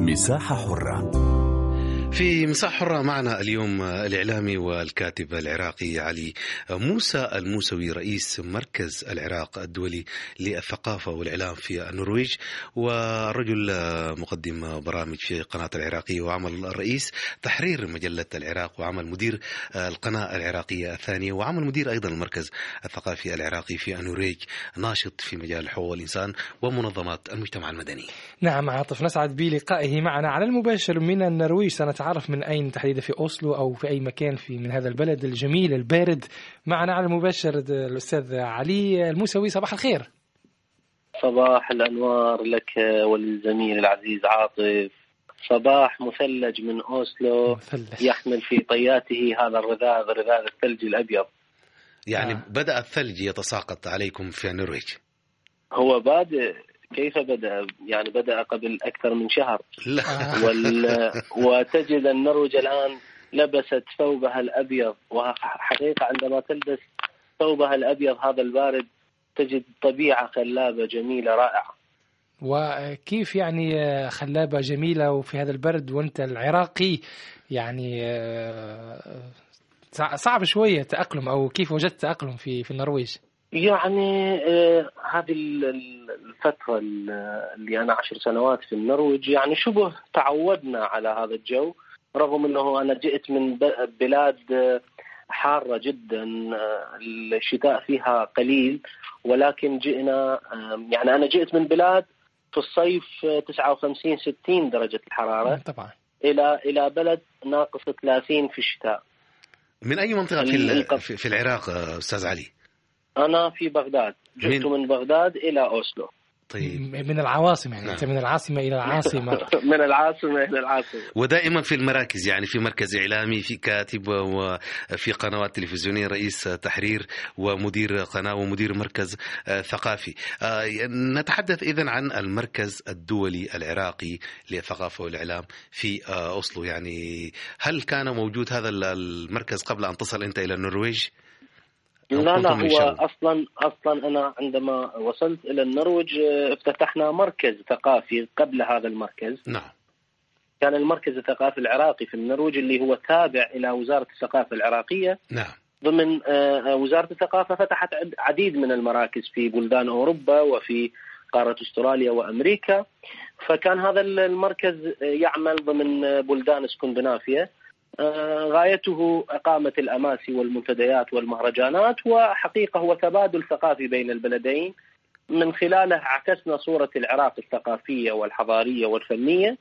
مساحة حرة. في مساحة حرة معنا اليوم الإعلامي والكاتب العراقي علي موسى الموسوي، رئيس مركز العراق الدولي للثقافة والإعلام في النرويج، والرجل مقدم برامج في قناة العراقية، وعمل الرئيس تحرير مجلة العراق، وعمل مدير القناة العراقية الثانية، وعمل مدير أيضا المركز الثقافي العراقي في النرويج، ناشط في مجال حقوق الإنسان ومنظمات المجتمع المدني. نعم عاطف، نسعد بلقائه معنا على المباشر من النرويج. سنتعرف من أين تحديدا، في أوسلو أو في أي مكان من هذا البلد الجميل البارد. معنا على المباشر الأستاذ علي الموسوي، صباح الخير. صباح الأنوار لك وللزميل العزيز عاطف. صباح مثلج من أوسلو يحمل في طياته هذا رذاذ الثلج الأبيض. يعني بدأ الثلج يتساقط عليكم في النرويج؟ هو بادئ. كيف بدأ؟ يعني بدأ قبل أكثر من شهر. لا. وتجد النرويج الآن لبست ثوبها الأبيض، وحقيقة عندما تلبس ثوبها الأبيض هذا البارد تجد طبيعة خلابة جميلة رائعة. وكيف يعني خلابة جميلة وفي هذا البرد وانت العراقي؟ يعني صعب شوية تأقلم، أو كيف وجدت تأقلم في النرويج؟ يعني هذه الفترة اللي أنا 10 سنوات في النرويج يعني شبه تعودنا على هذا الجو، رغم أنه أنا جئت من بلاد حارة جدا الشتاء فيها قليل، ولكن يعني أنا جئت من بلاد في الصيف 59-60 درجة الحرارة طبعا، إلى بلد ناقص 30 في الشتاء. من أي منطقة في العراق أستاذ علي؟ أنا في بغداد، جئت من بغداد إلى أوسلو. طيب. من العواصم يعني. نعم. أنت من العاصمة إلى العاصمة. من العاصمة إلى العاصمة. ودائما في المراكز، يعني في مركز إعلامي، في كاتب، وفي قنوات تلفزيونية، رئيس تحرير ومدير قناة ومدير مركز ثقافي. نتحدث إذن عن المركز الدولي العراقي للثقافة والإعلام في أوسلو. يعني هل كان موجود هذا المركز قبل أن تصل أنت إلى النرويج؟ لا هو أصلا أنا عندما وصلت إلى النرويج افتتحنا مركز ثقافي قبل هذا المركز. نعم. كان المركز الثقافي العراقي في النرويج اللي هو تابع إلى وزارة الثقافة العراقية. نعم. ضمن وزارة الثقافة فتحت عديد من المراكز في بلدان أوروبا وفي قارة أستراليا وأمريكا، فكان هذا المركز يعمل ضمن بلدان اسكندنافيا. غايته إقامة الأماسي والمنتديات والمهرجانات، وحقيقة هو تبادل ثقافي بين البلدين، من خلاله عكسنا صورة العراق الثقافية والحضارية والفنية.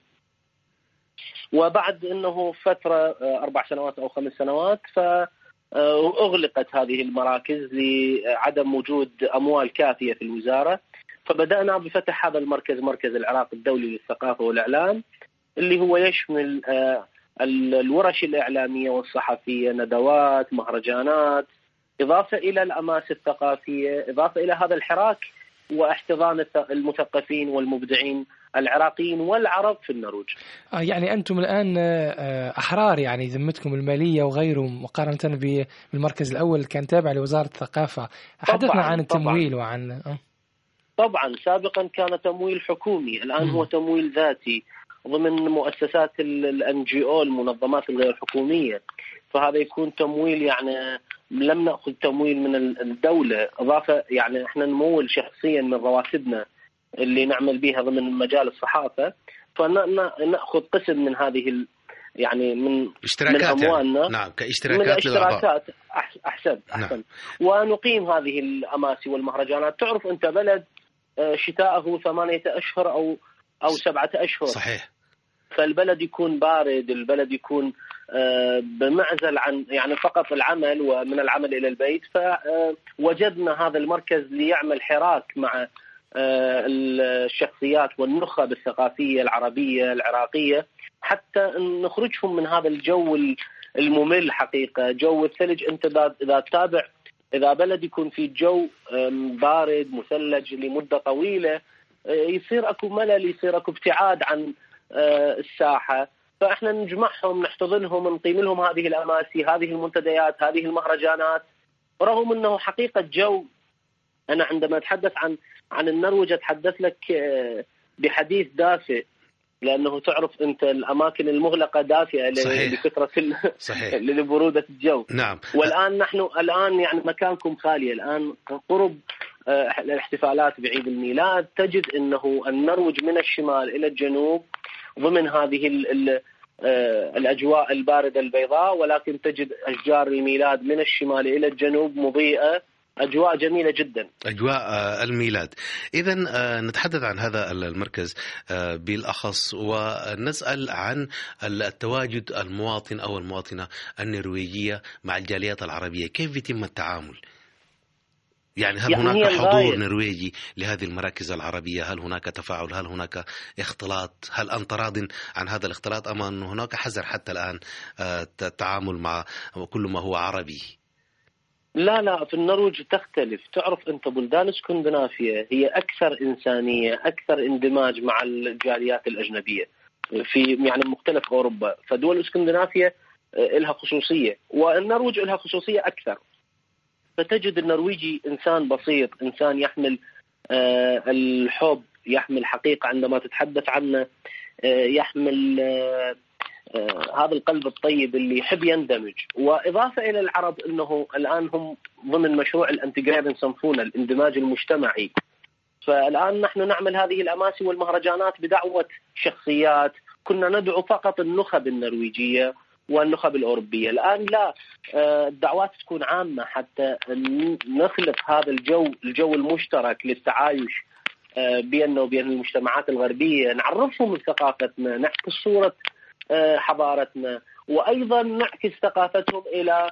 وبعد أنه فترة 4 سنوات أو 5 سنوات فأغلقت هذه المراكز لعدم وجود أموال كافية في الوزارة، فبدأنا بفتح هذا المركز، مركز العراق الدولي للثقافة والإعلام، اللي هو يشمل الورش الإعلامية والصحفية، ندوات، مهرجانات، إضافة إلى الأماس الثقافية، إضافة إلى هذا الحراك واحتضان المثقفين والمبدعين العراقيين والعرب في النرويج. يعني أنتم الآن أحرار، يعني ذمتكم المالية وغيره مقارنة بالمركز الأول كان تابع لوزارة الثقافة. حدثنا عن التمويل وعن طبعا سابقا كان تمويل حكومي، الآن هو تمويل ذاتي ضمن مؤسسات الNGO، المنظمات الغير حكومية. فهذا يكون تمويل، يعني لم نأخذ تمويل من الدولة، إضافة يعني إحنا نمول شخصيا من رواتبنا اللي نعمل بها ضمن مجال الصحافة، فنأخذ قسم من هذه يعني من أموالنا. يعني. نعم، كاشتراكات للأعضاء. أحسن. نعم. ونقيم هذه الأماسي والمهرجانات. تعرف أنت بلد شتاءه 8 أشهر أو 7 أشهر. صحيح. فالبلد يكون بارد، البلد يكون بمعزل عن يعني فقط العمل ومن العمل إلى البيت. فوجدنا هذا المركز ليعمل حراك مع الشخصيات والنخب الثقافية العربية العراقية، حتى نخرجهم من هذا الجو الممل. حقيقة جو الثلج، أنت إذا تتابع، إذا بلد يكون في جو بارد مثلج لمدة طويلة يصير أكو ملل، يصير أكو ابتعاد عن الساحة. فإحنا نجمعهم، نحتضنهم، نقيم لهم هذه الأماسي، هذه المنتديات، هذه المهرجانات، رغم أنه حقيقة جو. أنا عندما أتحدث عن النرويج أتحدث لك بحديث دافئ، لأنه تعرف أنت الأماكن المغلقة دافئة لكثرة لبرودة الجو. نعم. والآن نحن يعني مكانكم خالي الآن قرب الاحتفالات بعيد الميلاد، تجد أنه النرويج من الشمال إلى الجنوب ضمن هذه الأجواء الباردة البيضاء، ولكن تجد أشجار الميلاد من الشمال إلى الجنوب مضيئة، أجواء جميلة جدا، أجواء الميلاد. إذن نتحدث عن هذا المركز بالأخص، ونسأل عن التواجد المواطن أو المواطنة النرويجية مع الجاليات العربية، كيف يتم التعامل؟ يعني هل هناك حضور نرويجي لهذه المراكز العربية؟ هل هناك تفاعل؟ هل هناك اختلاط؟ هل أنت راض عن هذا الاختلاط أم أن هناك حذر حتى الآن التعامل مع كل ما هو عربي؟ لا، في النرويج تختلف. تعرف أنت بلدان اسكندنافية هي أكثر إنسانية، أكثر اندماج مع الجاليات الأجنبية في يعني مختلف أوروبا، فدول اسكندنافية لها خصوصية والنرويج لها خصوصية أكثر. فتجد النرويجي إنسان بسيط، إنسان يحمل الحب، يحمل حقيقة عندما تتحدث عنه، يحمل هذا القلب الطيب اللي يحب يندمج. وإضافة إلى العرب أنه الآن هم ضمن مشروع الانتجريشن يسمونه الاندماج المجتمعي، فالآن نحن نعمل هذه الأماسي والمهرجانات بدعوة شخصيات. كنا ندعو فقط النخب النرويجية والنخب الأوروبية، الآن لا، الدعوات تكون عامة حتى نخلق هذا الجو المشترك للتعايش بيننا وبين المجتمعات الغربية، نعرفهم من ثقافتنا، نعكس صورة حضارتنا، وأيضا نعكس ثقافتهم إلى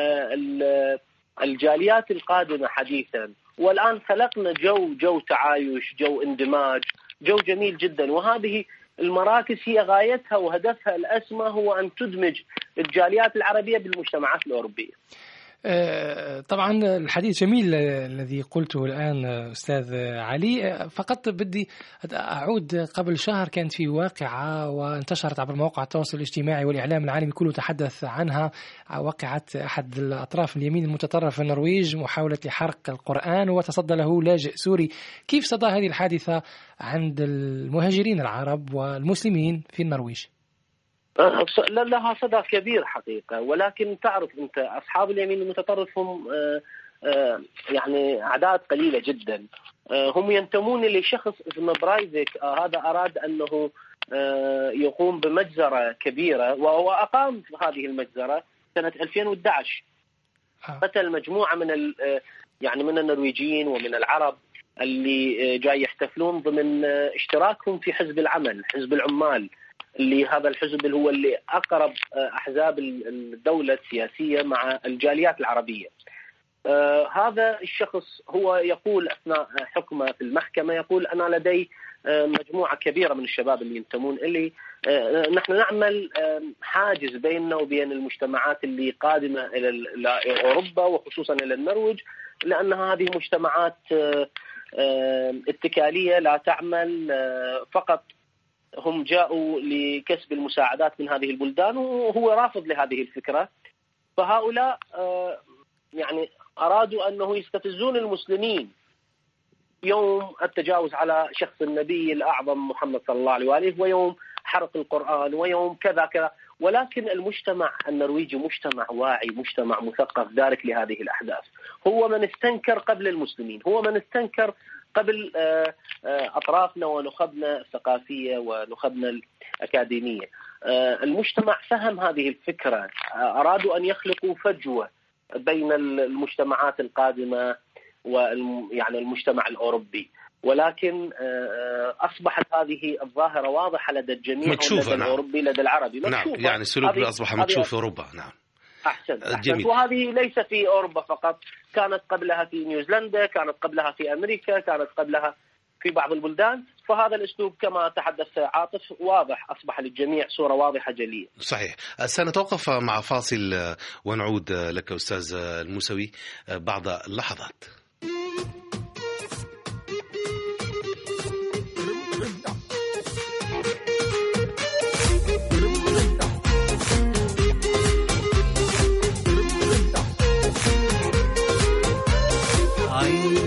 الجاليات القادمة حديثا. والآن خلقنا جو تعايش، جو اندماج، جو جميل جدا. وهذه المراكز هي غايتها وهدفها الأسمى هو أن تدمج الجاليات العربية بالمجتمعات الأوروبية. طبعا الحديث جميل الذي قلته الآن أستاذ علي. فقط بدي أعود، قبل شهر كانت في واقعة وانتشرت عبر مواقع التواصل الاجتماعي والإعلام العالمي كله تحدث عنها، واقعة أحد الأطراف اليمين المتطرف في النرويج، محاولة لحرق القرآن وتصدى له لاجئ سوري. كيف صدى هذه الحادثة عند المهاجرين العرب والمسلمين في النرويج؟ لها صدى كبير حقيقة، ولكن تعرف أنت أصحاب اليمين المتطرف هم يعني أعداد قليلة جدا. هم ينتمون لشخص اسمه برايفيك، هذا أراد أنه يقوم بمجزرة كبيرة، وهو أقام هذه المجزرة سنة 2011. قتل مجموعة من النرويجيين ومن العرب اللي جاي يحتفلون ضمن اشتراكهم في حزب العمل، حزب العمال، اللي هذا الحزب هو اللي أقرب أحزاب الدولة السياسية مع الجاليات العربية. هذا الشخص هو يقول أثناء حكمه في المحكمة، يقول أنا لدي مجموعة كبيرة من الشباب اللي ينتمون إلي، نحن نعمل حاجز بيننا وبين المجتمعات اللي قادمة إلى أوروبا وخصوصا إلى النرويج، لأنها هذه مجتمعات اتكالية لا تعمل، فقط هم جاءوا لكسب المساعدات من هذه البلدان، وهو رافض لهذه الفكرة. فهؤلاء يعني أرادوا أنه يستفزون المسلمين يوم التجاوز على شخص النبي الأعظم محمد صلى الله عليه وآله، ويوم حرق القرآن، ويوم كذا كذا. ولكن المجتمع النرويجي مجتمع واعي، مجتمع مثقف دارك لهذه الأحداث. هو من استنكر قبل المسلمين، هو من استنكر قبل أطرافنا ونخبنا الثقافية ونخبنا الأكاديمية. المجتمع فهم هذه الفكرة، أرادوا أن يخلقوا فجوة بين المجتمعات القادمة ويعني المجتمع الأوروبي، ولكن أصبحت هذه الظاهرة واضحة لدى الجميع، لدى الأوروبي لدى العربي مكشوفة. نعم، يعني السلوك أصبح مكشوف في أوروبا. نعم، أحسن. وهذه ليس في أوروبا فقط، كانت قبلها في نيوزيلندا، كانت قبلها في أمريكا، كانت قبلها في بعض البلدان. فهذا الأسلوب كما تحدث عاطف واضح، أصبح للجميع صورة واضحة جلية. صحيح. سنتوقف مع فاصل ونعود لك أستاذ الموسوي بعد لحظات.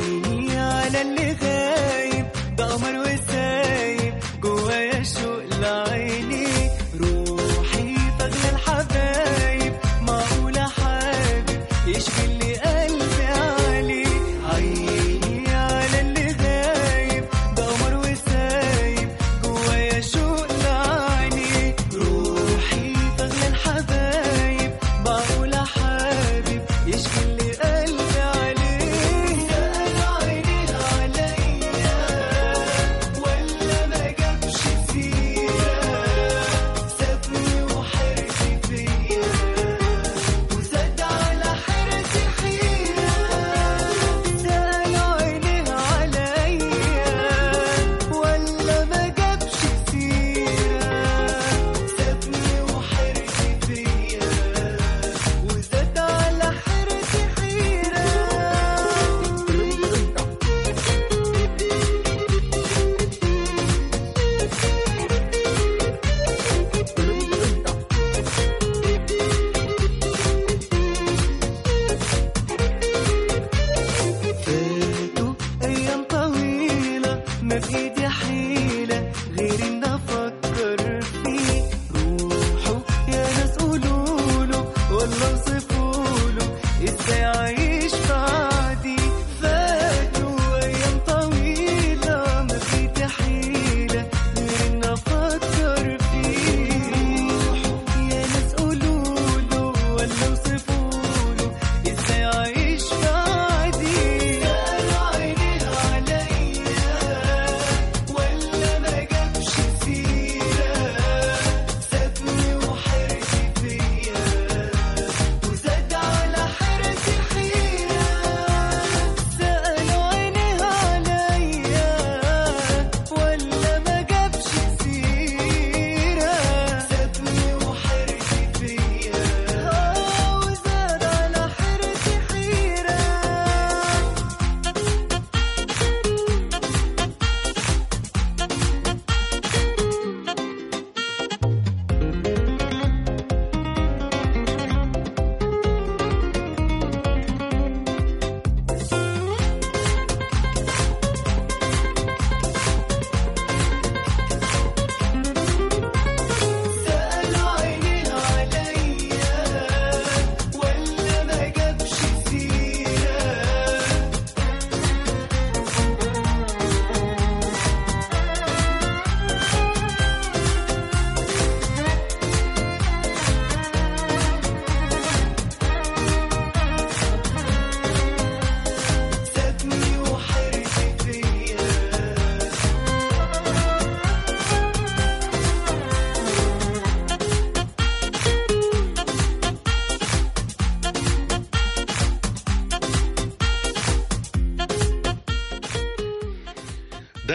عيني على اللي غايب، بقمر وسايب جوايا شوق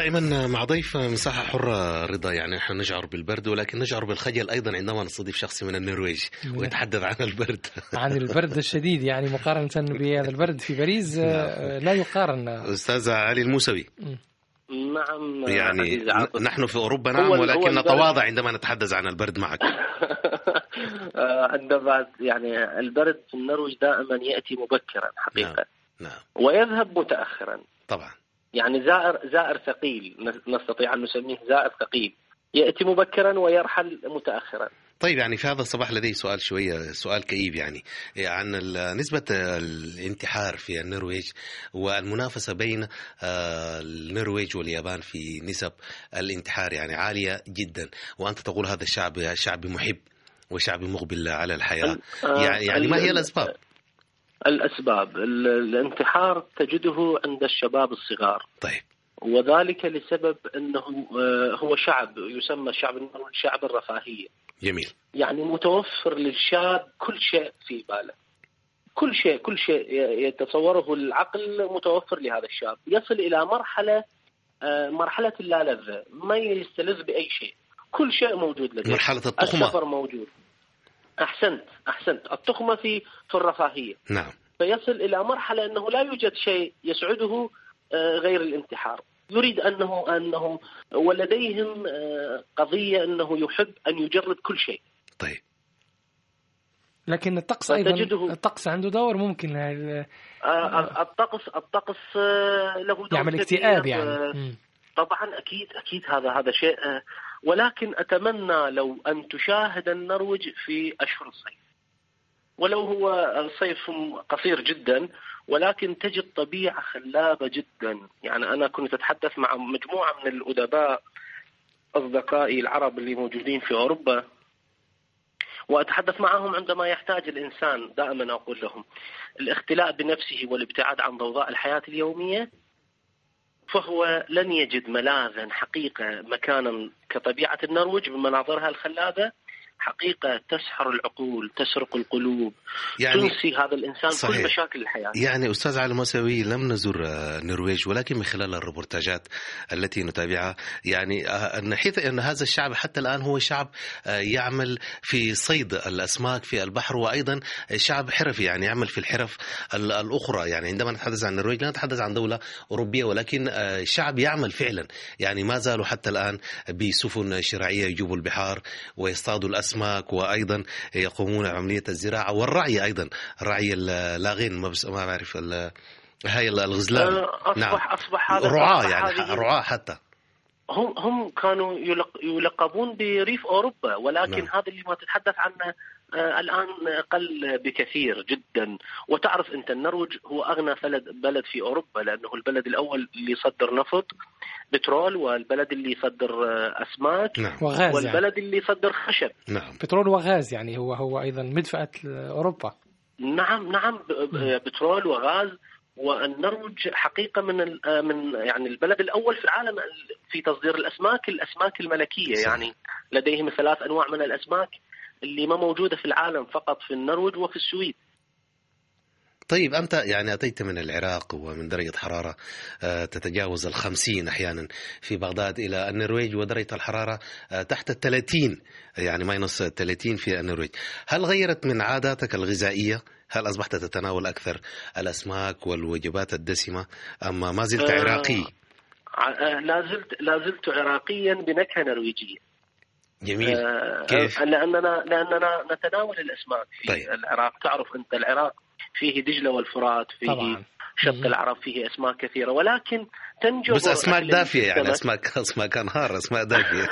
دائما مع ضيف مساحة حرة رضا، يعني نحن نشعر بالبرد ولكن نشعر بالخجل أيضا عندما نستضيف شخص من النرويج ويتحدث عن البرد. عن البرد الشديد، يعني مقارنة بهذا البرد في باريس لا يقارن. أستاذ علي الموسوي. نعم، يعني نحن في أوروبا نعم، ولكن نتواضع عندما نتحدث عن البرد معك. عندما يعني البرد في النرويج دائما يأتي مبكرا حقيقة. نعم. ويذهب متأخرا طبعا. يعني زائر ثقيل، نستطيع أن نسميه زائر ثقيل، يأتي مبكرا ويرحل متأخرا. طيب، يعني في هذا الصباح لدي سؤال كئيب يعني عن نسبة الانتحار في النرويج والمنافسة بين النرويج واليابان في نسب الانتحار، يعني عالية جدا، وأنت تقول هذا الشعب شعب محب وشعب مقبل على الحياة. يعني ما هي الأسباب؟ الأسباب الانتحار تجده عند الشباب الصغار. طيب. وذلك لسبب أنه هو شعب يسمى الشعب النرويجي شعب الرفاهية. جميل. يعني متوفر للشاب كل شيء في باله، كل شيء يتصوره العقل متوفر لهذا الشاب. يصل إلى مرحلة اللالذة، ما يستلذ بأي شيء، كل شيء موجود لديه. مرحلة التخمة. السفر موجود. أحسنت التخمة في الرفاهية. نعم. فيصل إلى مرحلة أنه لا يوجد شيء يسعده غير الانتحار. يريد أنه ولديهم قضية أنه يحب أن يجرب كل شيء. طيب. لكن الطقس أيضا، الطقس عنده دور ممكن. الطقس له دور يعمل اكتئاب يعني. طبعا أكيد هذا شيء. ولكن أتمنى لو أن تشاهد النرويج في أشهر الصيف، ولو هو صيف قصير جدا، ولكن تجد طبيعة خلابة جدا. يعني أنا كنت أتحدث مع مجموعة من الأدباء أصدقائي العرب اللي موجودين في أوروبا، وأتحدث معهم عندما يحتاج الإنسان، دائما أقول لهم الاختلاء بنفسه والابتعاد عن ضوضاء الحياة اليومية، فهو لن يجد ملاذا حقيقة مكانا كطبيعة النرويج بمناظرها الخلابة، حقيقة تسحر العقول، تسرق القلوب، يعني تنسي هذا الإنسان صحيح. كل مشاكل الحياة. يعني أستاذ علي الموسوي، لم نزور النرويج، ولكن من خلال الريبورتاجات التي نتابعها يعني نحيث أن هذا الشعب حتى الآن هو شعب يعمل في صيد الأسماك في البحر، وأيضا شعب حرفي يعني يعمل في الحرف الأخرى. يعني عندما نتحدث عن النرويج لا نتحدث عن دولة أوروبية، ولكن شعب يعمل فعلا. يعني ما زالوا حتى الآن بسفن شراعية يجوبوا البحار ويصطادوا الأسماك، وأيضا يقومون بعملية الزراعة والرعي، أيضا رعي اللاغين، ما أعرف هاي الغزلان. أصبح هذا رعاة، يعني رعاة حتى هم كانوا يلقبون بريف أوروبا، ولكن هذا اللي ما تتحدث عنه الآن قل بكثير جدا. وتعرف أنت النرويج هو أغنى بلد في أوروبا، لأنه البلد الأول اللي يصدر نفط بترول، والبلد اللي يصدر أسماك، وغاز، والبلد اللي يصدر خشب. بترول وغاز، يعني هو أيضا مدفأة أوروبا. نعم بترول وغاز. والنرويج حقيقة من يعني البلد الأول في العالم في تصدير الأسماك الملكية. يعني لديهم 3 أنواع من الأسماك اللي ما موجودة في العالم، فقط في النرويج وفي السويد. طيب، أنت يعني أتيت من العراق ومن درجة حرارة تتجاوز 50 أحيانا في بغداد إلى النرويج، ودرجة الحرارة تحت 30، يعني ماينس 30 في النرويج. هل غيرت من عاداتك الغذائية؟ هل أصبحت تتناول أكثر الأسماك والوجبات الدسمة، أما ما زلت عراقي؟ لا زلت عراقيا بنكهة نرويجية. جميل. كيف؟ لأننا نتناول الأسماك في العراق. تعرف أنت العراق فيه دجلة والفرات، فيه طبعا. شق العرب فيه أسماك كثيرة، ولكن تنجبر بس أسماك دافية، يعني أسماك أنهار، أسماك دافية.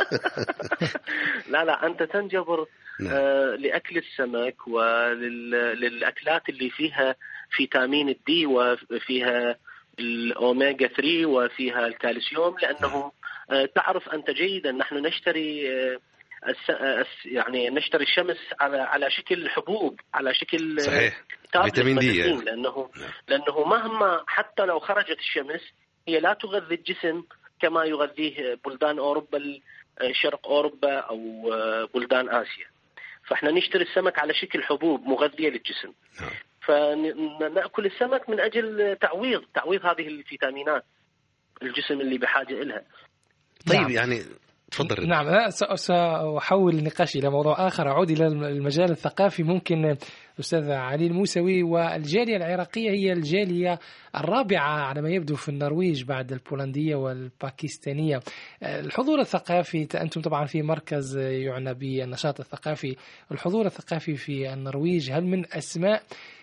لا أنت تنجبر لأكل السمك وللأكلات اللي فيها فيتامين الدي وفيها الأوميغا 3 وفيها الكالسيوم، لأنه تعرف أنت جيدا نحن نشتري يعني نشتري الشمس على شكل حبوب، على شكل صحيح فيتامين دي، لأنه مهما حتى لو خرجت الشمس هي لا تغذي الجسم كما يغذيه بلدان أوروبا، شرق أوروبا أو بلدان آسيا. فإحنا نشتري السمك على شكل حبوب مغذية للجسم، فنأكل السمك من أجل تعويض هذه الفيتامينات الجسم اللي بحاجة إلها. طيب نعم. يعني تفضل. نعم، سأحول النقاش إلى موضوع آخر، أعود إلى المجال الثقافي. ممكن أستاذ علي الموسوي، والجالية العراقية هي الجالية الرابعة على ما يبدو في النرويج بعد البولندية والباكستانية. الحضور الثقافي، أنتم طبعا في مركز يعنى بالنشاط الثقافي، الحضور الثقافي في النرويج هل من أسماء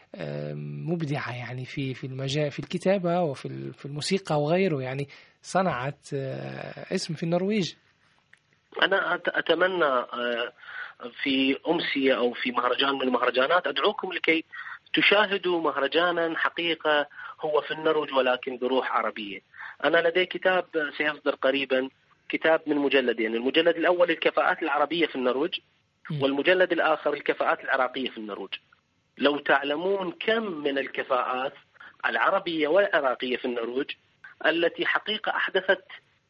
مبدعة يعني في المجال، في الكتابة وفي الموسيقى وغيره، يعني صنعت اسم في النرويج؟ أنا أتمنى في أمسية أو في مهرجان من المهرجانات أدعوكم لكي تشاهدوا مهرجانا حقيقة هو في النرويج ولكن بروح عربية. أنا لدي كتاب سيصدر قريبا، كتاب من مجلدين، المجلد الأول الكفاءات العربية في النرويج، والمجلد الآخر الكفاءات العراقية في النرويج. لو تعلمون كم من الكفاءات العربية والعراقية في النرويج التي حقيقة أحدثت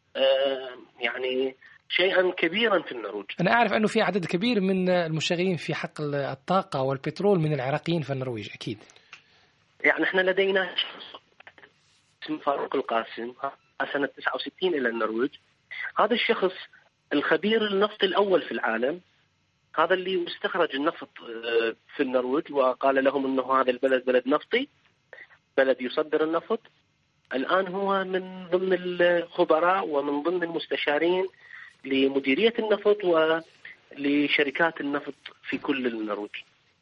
يعني شيئا كبيرا في النرويج. أنا أعرف أنه في عدد كبير من المشتغلين في حقل الطاقة والبترول من العراقيين في النرويج أكيد. يعني احنا لدينا اسمه فاروق القاسم، سنة 69 إلى النرويج. هذا الشخص الخبير النفط الأول في العالم، هذا اللي استخرج النفط في النرويج وقال لهم أنه هذا البلد بلد نفطي، بلد يصدر النفط. الآن هو من ضمن الخبراء ومن ضمن المستشارين لمديرية النفط ولشركات النفط في كل النرويج.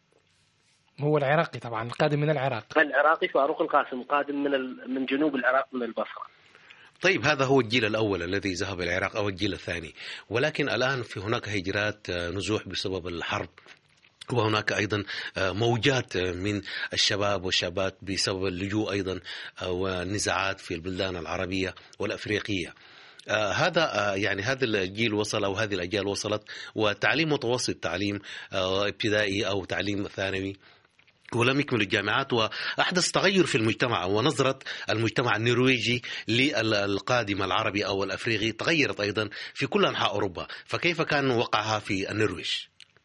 هو العراقي طبعا، القادم من العراق. العراقي فاروق القاسم، قادم من جنوب العراق من البصرة. طيب هذا هو الجيل الأول الذي ذهب إلى العراق أو الجيل الثاني، ولكن الآن في هناك هجرات نزوح بسبب الحرب، وهناك أيضا موجات من الشباب والشابات بسبب اللجوء أيضا والنزاعات في البلدان العربية والأفريقية. هذا يعني هذا الجيل وصل أو هذه الأجيال وصلت، وتعليم متوسط، تعليم ابتدائي أو تعليم ثانوي، ولم يكملوا الجامعات، وأحدث تغير في المجتمع، ونظرة المجتمع النرويجي للقادم العربي أو الأفريقي تغيرت أيضا في كل أنحاء أوروبا. فكيف كان وقعها في النرويج؟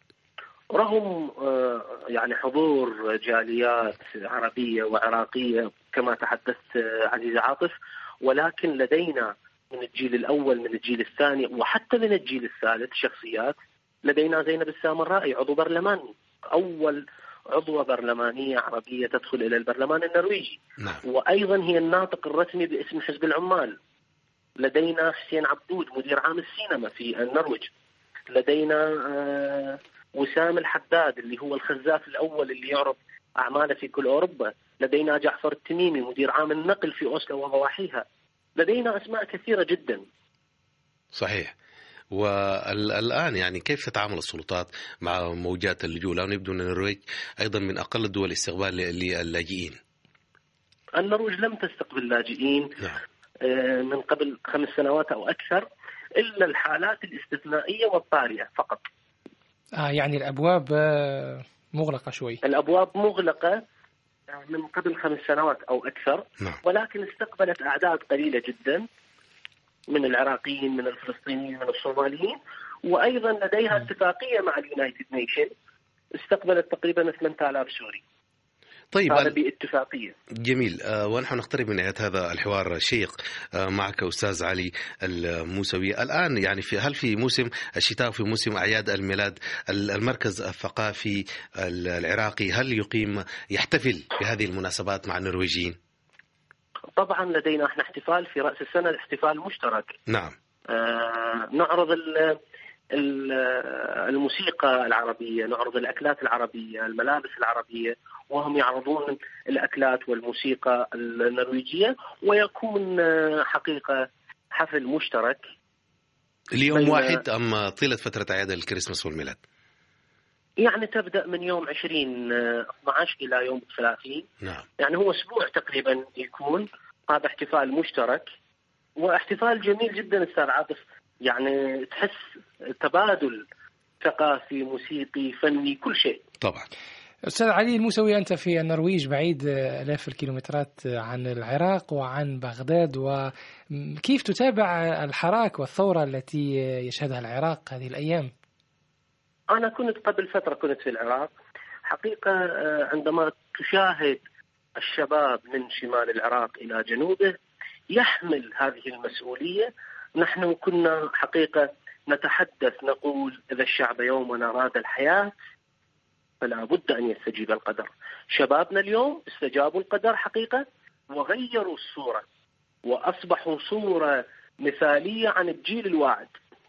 رغم يعني حضور جاليات عربية وعراقية كما تحدثت عزيز عاطف، ولكن لدينا من الجيل الأول، من الجيل الثاني، وحتى من الجيل الثالث شخصيات. لدينا زينب السامرائي عضو برلمان، أول عضوة برلمانية عربية تدخل إلى البرلمان النرويجي. نعم. وأيضا هي الناطق الرسمي باسم حزب العمال. لدينا حسين عبدود مدير عام السينما في النرويج. لدينا وسام الحداد اللي هو الخزاف الأول اللي يعرض أعماله في كل أوروبا. لدينا جعفر التميمي مدير عام النقل في أوسلو وضواحيها. لدينا أسماء كثيرة جدا. صحيح. والآن يعني كيف تتعامل السلطات مع موجات اللجوء؟ لأنه يبدو أن النرويج أيضا من أقل الدول استقبال للاجئين. النرويج لم تستقبل لاجئين نعم. من قبل 5 سنوات أو أكثر، إلا الحالات الاستثنائية والطارئة فقط. يعني الأبواب مغلقة شوي. الأبواب مغلقة من قبل 5 سنوات أو أكثر. نعم. ولكن استقبلت أعداد قليلة جدا من العراقيين، من الفلسطينيين، من الصوماليين. وأيضا لديها اتفاقية مع اليونايتد نيشن، استقبلت تقريبا 8000 سوري. طيب هذا باتفاقية. جميل. ونحن نقترب من نهاية هذا الحوار الشيق معك أستاذ علي الموسوي. الآن يعني هل في موسم الشتاء وفي موسم أعياد الميلاد المركز الثقافي العراقي هل يحتفل بهذه المناسبات مع النرويجيين؟ طبعا لدينا احنا احتفال في رأس السنة، احتفال مشترك. نعم. نعرض الموسيقى العربية، نعرض الأكلات العربية، الملابس العربية، وهم يعرضون الأكلات والموسيقى النرويجية، ويكون حقيقة حفل مشترك. اليوم واحد أم طيلة فترة أعياد الكريسماس والميلاد؟ يعني تبدأ من يوم 20/12 إلى يوم 30. نعم. يعني هو أسبوع تقريبا يكون هذا احتفال مشترك، واحتفال جميل جدا أستاذ عاطف. يعني تحس تبادل ثقافي، موسيقي، فني، كل شيء. طبعا. أستاذ علي الموسوي، أنت في النرويج بعيد آلاف الكيلومترات عن العراق وعن بغداد، وكيف تتابع الحراك والثورة التي يشهدها العراق هذه الأيام؟ أنا كنت قبل فترة في العراق. حقيقة عندما تشاهد الشباب من شمال العراق إلى جنوبه، يحمل هذه المسؤولية. نحن كنا حقيقة نتحدث نقول إذا الشعب يوما أراد الحياة فلا بد أن يستجيب القدر. شبابنا اليوم استجابوا القدر حقيقة وغيروا الصورة وأصبحوا صورة مثالية عن الجيل الواعد.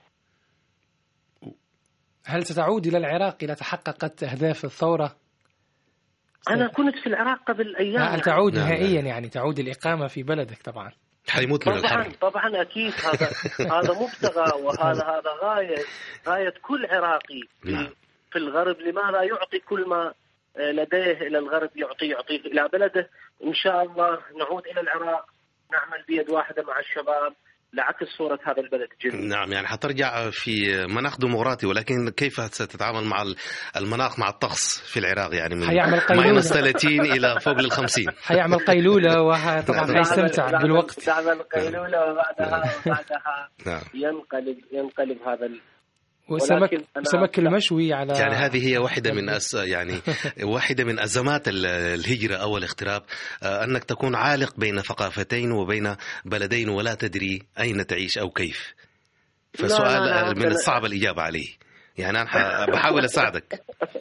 هل ستعود إلى العراق إذا تحققت أهداف الثورة؟ أنا كنت في العراق قبل أيام. هل تعود نهائيا يعني تعود الإقامة في بلدك؟ طبعا حيموت من الحرب. طبعا أكيد. هذا مبتغى وهذا غاية كل عراقي في الغرب. لماذا يعطي كل ما لديه إلى الغرب يعطيه إلى بلده؟ إن شاء الله نعود إلى العراق نعمل بيد واحدة مع الشباب لعكس صورة هذا البلد الجميل. نعم، يعني حترجع في مناخ ديمقراطي، ولكن كيف ستتعامل مع المناخ مع الطقس في العراق؟ يعني من -30 إلى فوق 50. حيعمل قيلولة وطبعا حيستمتع بالوقت. تعمل قيلولة وبعدها ينقلب هذا وسمك المشوي على يعني هذه هي واحدة من أزمات الهجرة أو الاغتراب، أنك تكون عالق بين ثقافتين وبين بلدين ولا تدري أين تعيش أو كيف. فسؤال من الصعب الإجابة عليه، يعني أنا بحاول أساعدك.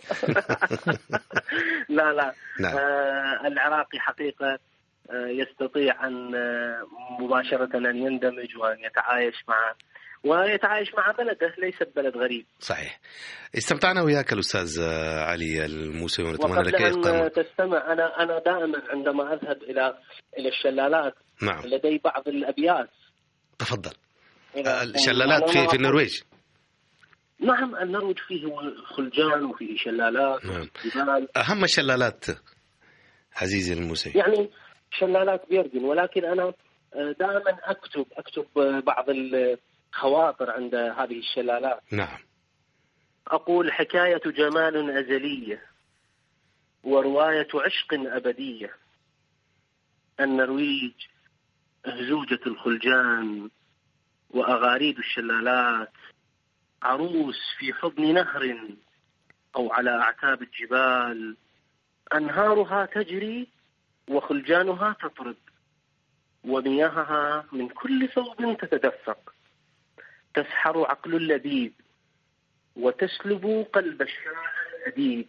لا نعم. العراقي حقيقة يستطيع أن مباشرة أن يندمج وأن يتعايش مع بلده، ليس بلد غريب. صحيح. استمتعنا وياك الأستاذ علي الموسوي، ونتمنى لك وقبل أن تستمع، أنا دائما عندما أذهب إلى الشلالات نعم. لدي بعض الأبيات. تفضل. الشلالات في النرويج. نعم، النرويج فيه خلجان وفيه شلالات. نعم. جبال. أهم الشلالات عزيزي الموسوي يعني شلالات بيرجن، ولكن أنا دائما أكتب بعض الخواطر عند هذه الشلالات. نعم. أقول: حكاية جمال أزلية ورواية عشق أبدية، النرويج أهزوجة الخلجان وأغاريد الشلالات، عروس في حضن نهر أو على أعتاب الجبال، أنهارها تجري وخلجانها تطرد، ومياهها من كل ثوب تتدفق، تسحر عقل اللبيب وتسلب قلب الشاعر الأديب،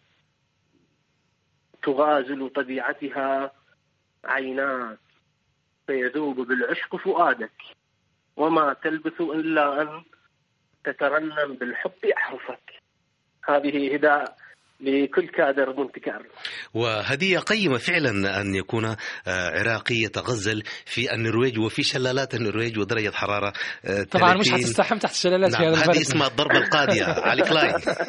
تغازل طبيعتها عينات فيذوب بالعشق فؤادك، وما تلبث إلا أن تترنم بالحب أحرفك. هذه هداء لكل كادر منتكر، وهدية قيمة فعلا أن يكون عراقي يتغزل في النرويج وفي شلالات النرويج ودرجة حرارة طبعا مش هتستحم تحت الشلالات. نعم، هذه اسمها الضربة القاضية علي كلاي.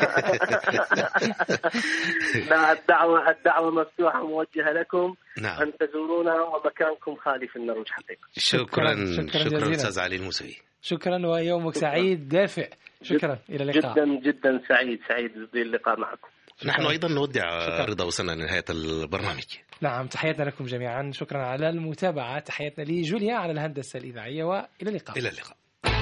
لا، الدعوة مفتوحة موجهة لكم. نعم. أن تزورونا ومكانكم خالي في النرويج حقيقة. شكرا أستاذ علي الموسوي. شكرا ويومك سعيد دافئ. شكرا. إلى اللقاء. جدا سعيد باللقاء معكم. نحن أيضا نودع رضا، وصلنا لنهاية البرنامج. نعم، تحياتنا لكم جميعا، شكرا على المتابعة، تحياتنا لجوليا على الهندسة الإذاعية، وإلى اللقاء. إلى اللقاء.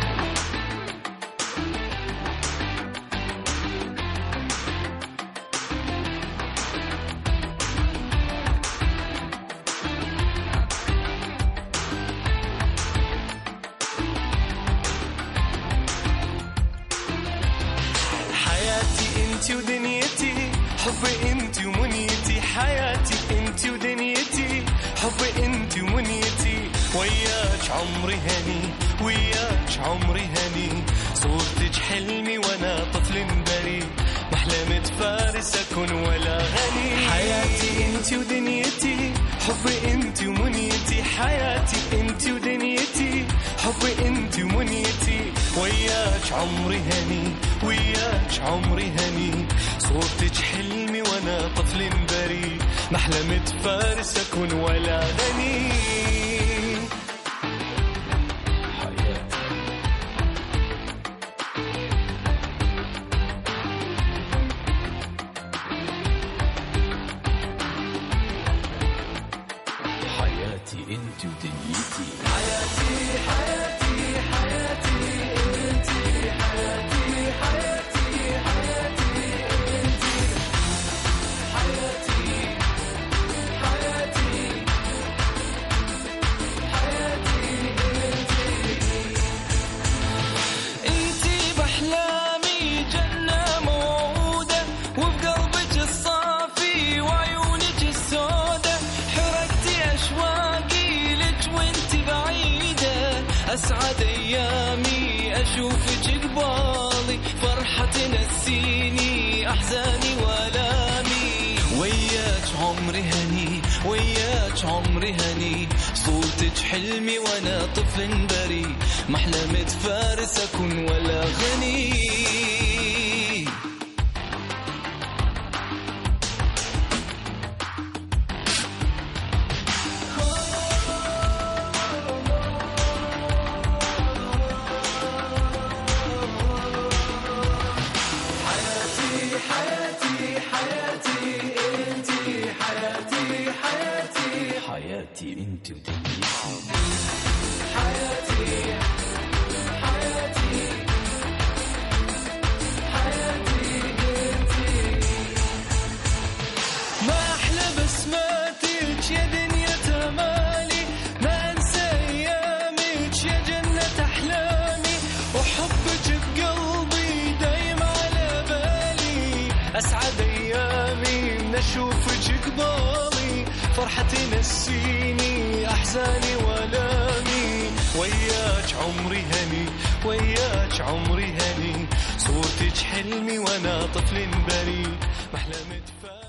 ودنيتي حبي انت ومنيتي، حياتي انت ودنيتي حبي انت ومنيتي، وياك عمري هني وياك عمري هني، صورتك حلمي وانا طفل بريء، محلمة فارس اكون ولا غني. حياتي انت ودنيتي حبي انت ومنيتي، حياتي انت ودنيتي حبي انت ومنيتي، وياك عمري هني وياك عمري هني، صورتك حلمي وانا طفل بريء، محلمة فارس اكون ولا غني. حياتي انت ودنيتي، حياتي حياتي حياتي انت، حياتي حياتي حياتي انت، حياتي حياتي أيامي أشوفك قبالي، فرحة تنسيني أحزاني وآلامي. وياك عمري هني، وياك عمري هني، صورتك حلمي وأنا طفل بريء، ما حلمت فارس أكون ولا غني. حياتي انت ودنيتي. ما أحلى بسماتك يا دنيا تمالي، ما أنسى أيامك يا جنة أحلامي، وحبك بقلبي دايم على بالي. أسعد أيامي من أشوفك قبالي، فرحتي نسيني أحزاني وآلامي. وياك عمري هني، وياك عمري هني، صورتك حلمي وأنا طفل بريء، ما حلمت